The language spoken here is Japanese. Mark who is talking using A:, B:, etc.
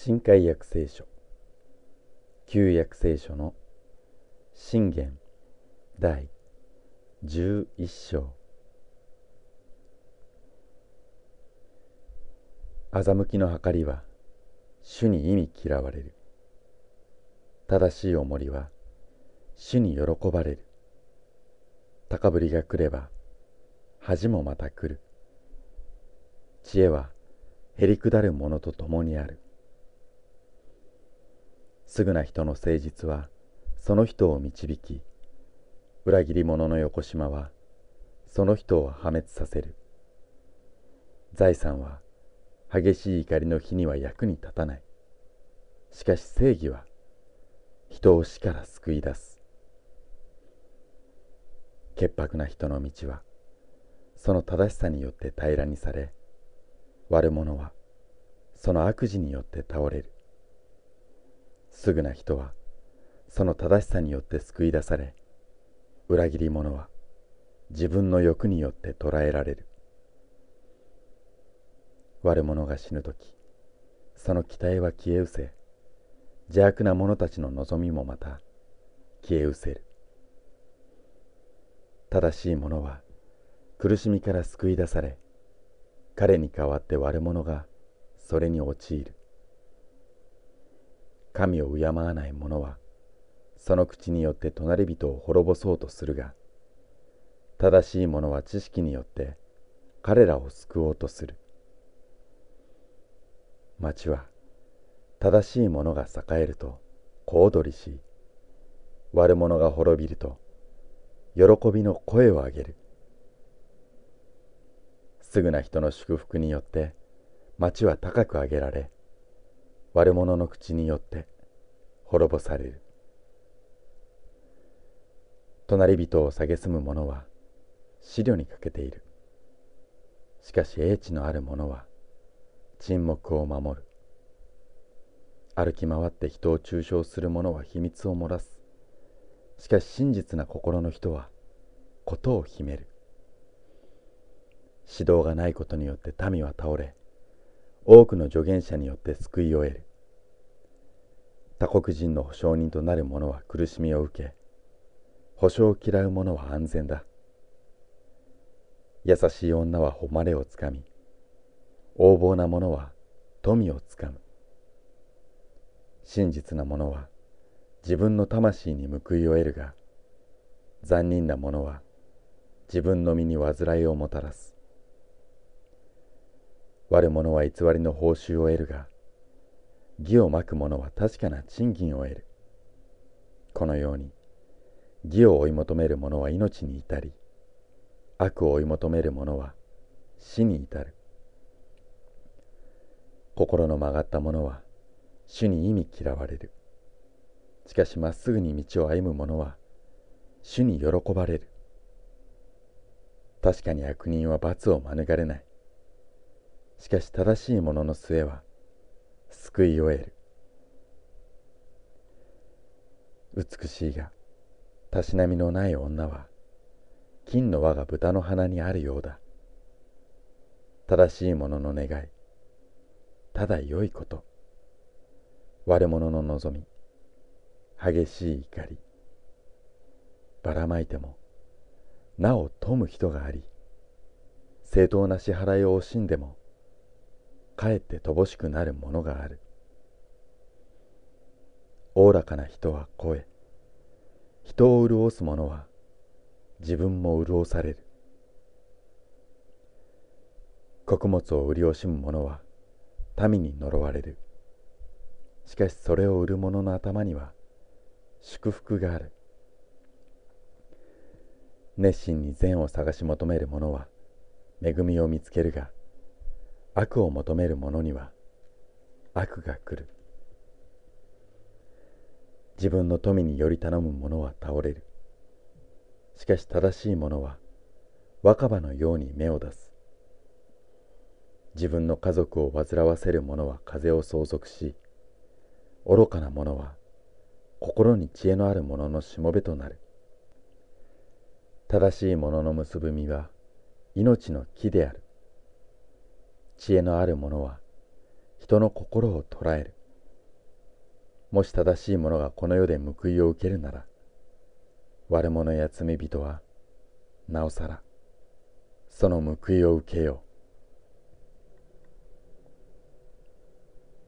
A: 新海約聖書旧約聖書の箴言第11章。欺きの計りは主に忌み嫌われる。正しいおもりは主に喜ばれる。高ぶりが来れば恥もまた来る。知恵はへりくだる者と共にある。すぐな人の誠実はその人を導き、裏切り者のよこしまはその人を破滅させる。財産は激しい怒りの日には役に立たない。しかし正義は人を死から救い出す。潔白な人の道はその正しさによって平らにされ、悪者はその悪事によって倒れる。すぐな人はその正しさによって救い出され、裏切り者は自分の欲によって捕らえられる。悪者が死ぬとき、その期待は消え失せ、邪悪な者たちの望みもまた消え失せる。正しい者は苦しみから救い出され、彼に代わって悪者がそれに陥る。神を敬わない者はその口によって隣人を滅ぼそうとするが、正しい者は知識によって彼らを救おうとする。町は正しい者が栄えると小躍りし、悪者が滅びると喜びの声を上げる。すぐな人の祝福によって町は高く上げられ、悪者の口によって滅ぼされる。隣人を蔑む者は思慮に欠けている。しかし英知のある者は沈黙を守る。歩き回って人を中傷する者は秘密を漏らす。しかし真実な心の人は事を秘める。指導がないことによって民は倒れ、多くの助言者によって救いを得る。他国人の保証人となる者は苦しみを受け、保証を嫌う者は安全だ。優しい女は誉れをつかみ、横暴な者は富をつかむ。真実な者は自分の魂に報いを得るが、残忍な者は自分の身に煩いをもたらす。悪者は偽りの報酬を得るが、義をまく者は確かな賃金を得る。このように義を追い求める者は命に至り、悪を追い求める者は死に至る。心の曲がった者は主に忌み嫌われる。しかしまっすぐに道を歩む者は主に喜ばれる。確かに悪人は罰を免れない。しかし正しい者の末は救いを得る。美しいがたしなみのない女は金の輪が豚の鼻にあるようだ。正しい者の願い、ただ良いこと。悪者の望み、激しい怒り。ばらまいてもなお富む人があり、正当な支払いを惜しんでもかえって乏しくなるものがある。おおらかな人は声、人を潤す者は自分も潤される。穀物を売り惜しむ者は民に呪われる。しかしそれを売る者の頭には祝福がある。熱心に善を探し求める者は恵みを見つけるが、悪を求める者には悪が来る。自分の富により頼む者は倒れる。しかし正しい者は若葉のように芽を出す。自分の家族を煩わせる者は風を相続し、愚かな者は心に知恵のある者のしもべとなる。正しい者の結ぶ実は命の木である。知恵のある者は人の心を捉える。 もし正しい者がこの世で報いを受けるなら、悪者や罪人はなおさらその報いを受けよう。